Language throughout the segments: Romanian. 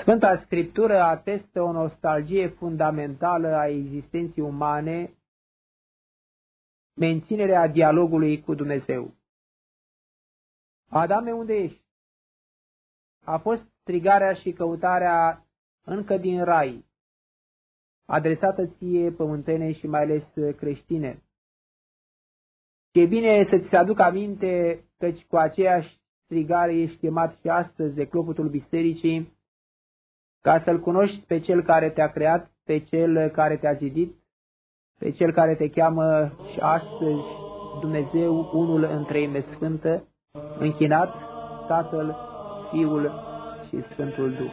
Sfânta Scriptură atestă o nostalgie fundamentală a existenței umane, menținerea dialogului cu Dumnezeu. Adame, unde ești? A fost strigarea și căutarea încă din rai, adresată ție, pământene și mai ales creștine. Și e bine să ți se aducă aminte, căci cu aceeași strigare ești chemat și astăzi de clopotul bisericii, ca să-L cunoști pe Cel care te-a creat, pe Cel care te-a zidit, pe Cel care te cheamă și astăzi Dumnezeu, unul în Treime Sfântă, închinat, Tatăl, Fiul și Sfântul Duh.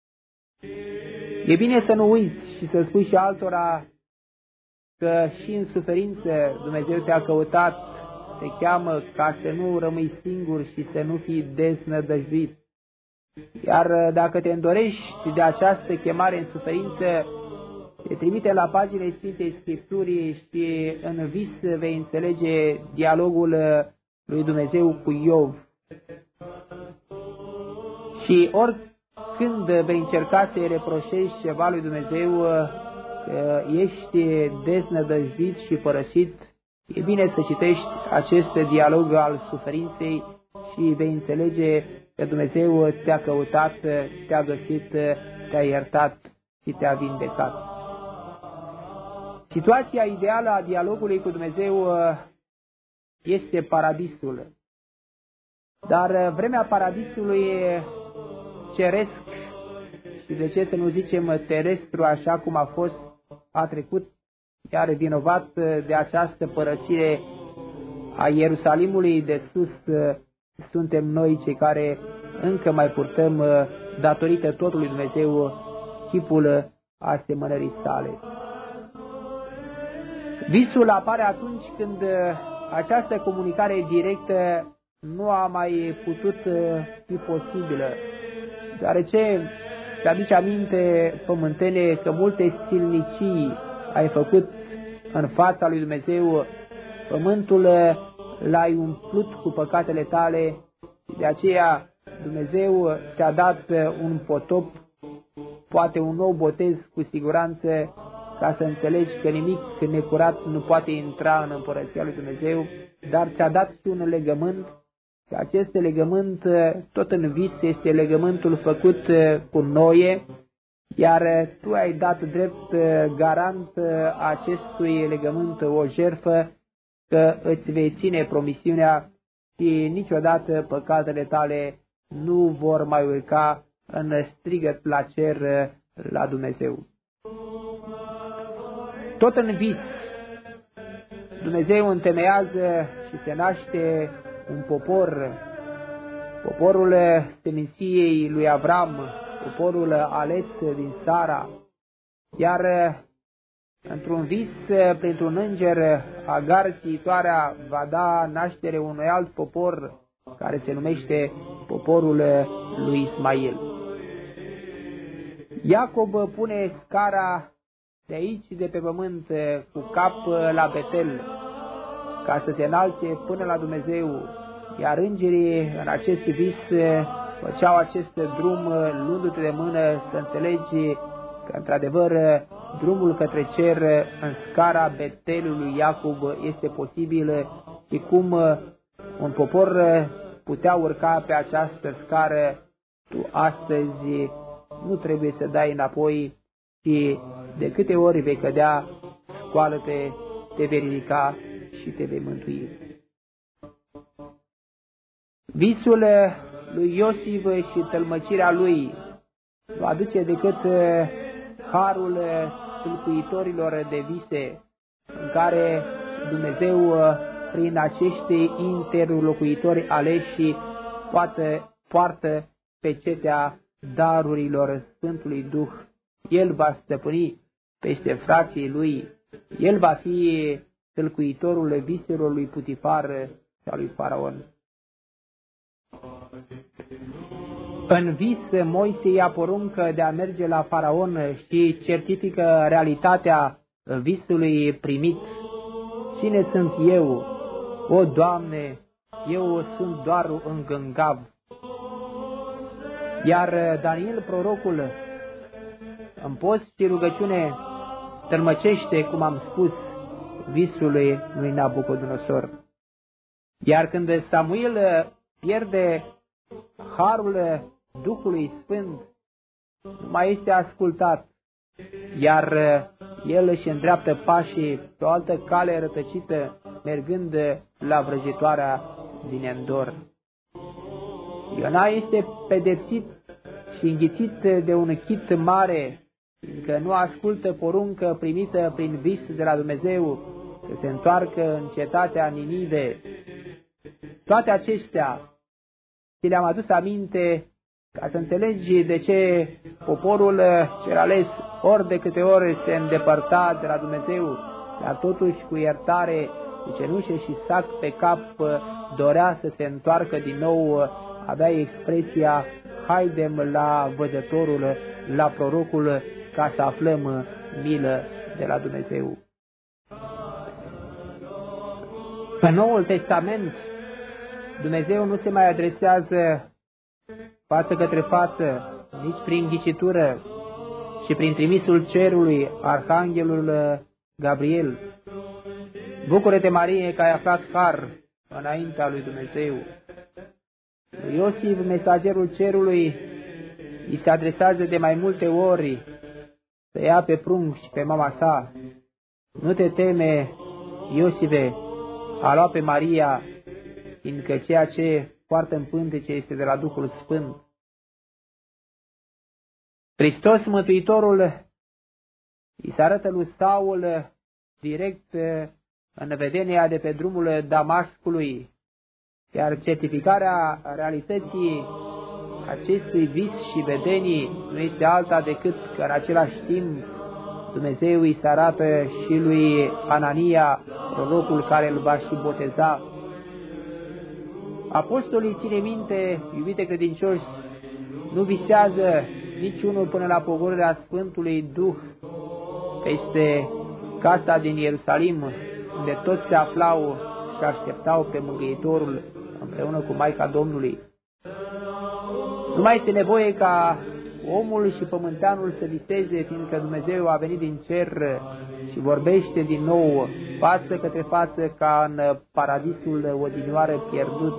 E bine să nu uiți și să spui și altora că și în suferință Dumnezeu te-a căutat, te cheamă ca să nu rămâi singur și să nu fii deznădăjduit. Iar dacă te îndorești de această chemare în suferință, te trimite la paginile Sfintei Scripturii și în vis vei înțelege dialogul lui Dumnezeu cu Iov. Și oricând vei încerca să-i reproșezi ceva lui Dumnezeu, că ești deznădăjduit și părăsit, e bine să citești acest dialog al suferinței și vei înțelege că Dumnezeu te-a căutat, te-a găsit, te-a iertat și te-a vindecat. Situația ideală a dialogului cu Dumnezeu este paradisul. Dar vremea paradisului ceresc și de ce să nu zicem terestru, așa cum a fost, a trecut, iar vinovat de această părăsire a Ierusalimului de sus suntem noi cei care încă mai purtăm, datorită totul lui Dumnezeu, chipul asemănării sale. Visul apare atunci când această comunicare directă nu a mai putut fi posibilă, deoarece ți-aduce aminte, pământene, că multe silnicii ai făcut în fața lui Dumnezeu, pământul l-ai umplut cu păcatele tale, de aceea Dumnezeu ți-a dat un potop, poate un nou botez cu siguranță, ca să înțelegi că nimic necurat nu poate intra în împărăția lui Dumnezeu, dar ți-a dat și un legământ, și acest legământ, tot în vis, este legământul făcut cu noie, iar tu ai dat drept garant acestui legământ o jertfă, că îți vei ține promisiunea și niciodată păcatele tale nu vor mai urca în strigăt la cer la Dumnezeu. Tot în vis, Dumnezeu întemeiază și se naște un popor, poporul seminției lui Avram, poporul ales din Sara, iar într-un vis, printr-un înger, Agar, țiitoarea, va da naștere unui alt popor care se numește poporul lui Ismail. Iacob pune scara de aici, de pe pământ, cu cap la Betel, ca să se înalțe până la Dumnezeu, iar îngerii în acest vis făceau acest drum luându-te de mână să înțelegi că într-adevăr drumul către cer în scara Betelului Iacob este posibil și cum un popor putea urca pe această scară, tu astăzi nu trebuie să dai înapoi, și de câte ori vei cădea, scoală-te, te vei ridica și te vei mântui. Visul lui Iosif și tălmăcirea lui nu aduce decât harul tâlcuitorilor de vise, în care Dumnezeu, prin acești interlocuitori aleși, poartă pecetea darurilor Sfântului Duh. El va stăpâni peste frații lui, el va fi tâlcuitorul viselor lui Putifar și a lui Faraon. În vis, Moise ia poruncă de a merge la Faraon și certifică realitatea visului primit. Cine sunt eu? O, Doamne, eu sunt doar un gângav. Iar Daniel, prorocul, în post și rugăciune, tălmăcește, cum am spus, visul lui Nabucodonosor. Iar când Samuel pierde harul Duhului Sfânt, nu mai este ascultat, iar el își îndreaptă pașii pe o altă cale rătăcită, mergând la vrăjitoarea din Endor. Iona este pedepsit și înghițit de un chit mare, fiindcă nu ascultă poruncă primită prin vis de la Dumnezeu, să se întoarcă în cetatea Ninive. Toate acestea ți le-am adus aminte ca să înțelegi de ce poporul cel ales ori de câte ori se îndepărta de la Dumnezeu, dar totuși cu iertare, cu cenușe și sac pe cap, dorea să se întoarcă din nou, avea expresia: haidem la văzătorul, la prorocul, ca să aflăm milă de la Dumnezeu. În Noul Testament, Dumnezeu nu se mai adresează față către față, nici prin ghicitură, și prin trimisul cerului, Arhanghelul Gabriel. Bucură-te, Marie, că ai aflat har înaintea lui Dumnezeu. Lui Iosif, mesagerul cerului, îi se adresează de mai multe ori să ia pe prunc și pe mama sa: nu te teme, Iosife, a lua pe Maria, fiindcă ceea ce poartă în pântece este de la Duhul Sfânt. Hristos Mântuitorul îi se arătă lui Saul direct în vedenia de pe drumul Damascului, iar certificarea realității acestui vis și vedenii nu este alta decât că în același timp Dumnezeu îi se arată și lui Anania, prorocul care îl va și boteza. Apostolii, ține minte, iubite credincioși, nu visează niciunul până la pogorârea Sfântului Duh peste casa din Ierusalim, unde toți se aflau și așteptau pe Mângâietorul împreună cu Maica Domnului. Nu mai este nevoie ca omul și pământeanul să viseze, fiindcă Dumnezeu a venit din cer și vorbește din nou, față către față, ca în paradisul odinioară pierdut.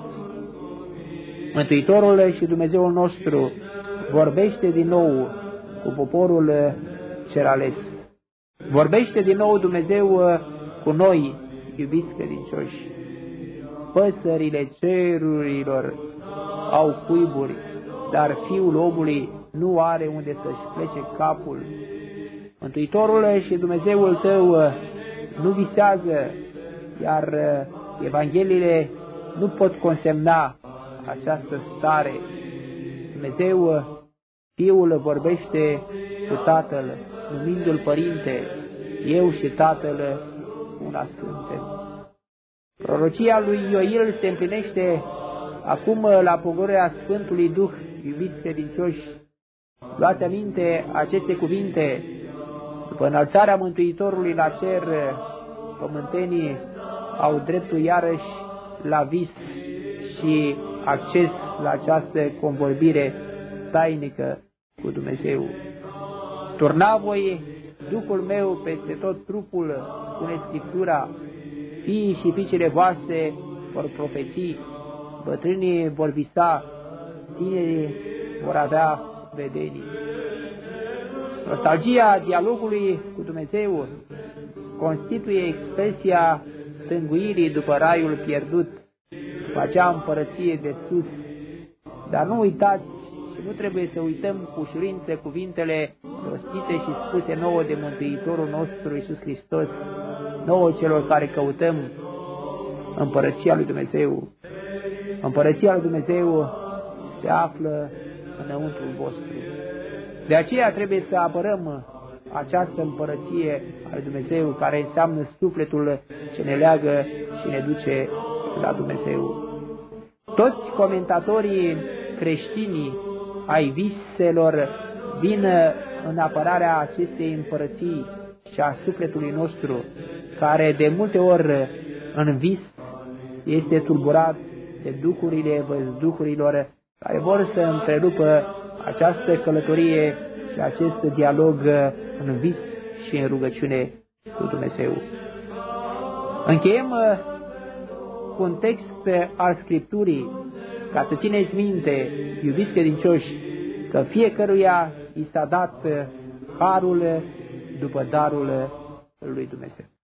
Mântuitorul și Dumnezeul nostru vorbește din nou cu poporul cel ales. Vorbește din nou Dumnezeu cu noi, iubiți credincioși. Păsările cerurilor au cuiburi, dar Fiul omului nu are unde să-și plece capul. Mântuitorul și Dumnezeul tău nu visează, iar Evangheliile nu pot consemna această stare. Dumnezeu, Fiul, vorbește cu Tatăl, numindu-L Părinte: eu și Tatăl una suntem. Prorocia lui Ioil se împlinește acum la pogorârea Sfântului Duh, iubiți credincioși. Luați aminte aceste cuvinte: după înălțarea Mântuitorului la cer, pământenii au dreptul iarăși la vis și acces la această convorbire tainică cu Dumnezeu. Turna voi Duhul meu peste tot trupul, spune Scriptura, fiii și fiicele voastre vor profeți, bătrânii vor visa, tinerii vor avea vedenii. Nostalgia dialogului cu Dumnezeu constituie expresia stânguirii după raiul pierdut, după acea împărăție de sus. Dar nu uitați și nu trebuie să uităm cu ușurință cuvintele rostite și spuse nouă de Mântuitorul nostru Iisus Hristos, nouă celor care căutăm împărăția lui Dumnezeu. Împărăția lui Dumnezeu se află înăuntrul vostru. De aceea trebuie să apărăm această împărăție a lui Dumnezeu, care înseamnă sufletul ce ne leagă și ne duce la Dumnezeu. Toți comentatorii creștini ai viselor vin în apărarea acestei împărății și a sufletului nostru, care de multe ori în vis este tulburat de duhurile văzduhurilor care vor să întrerupă această călătorie și acest dialog în vis și în rugăciune cu Dumnezeu. Încheiem cu un text al Scripturii, ca să țineți minte, iubiți credincioși, că fiecăruia i s-a dat harul după darul lui Dumnezeu.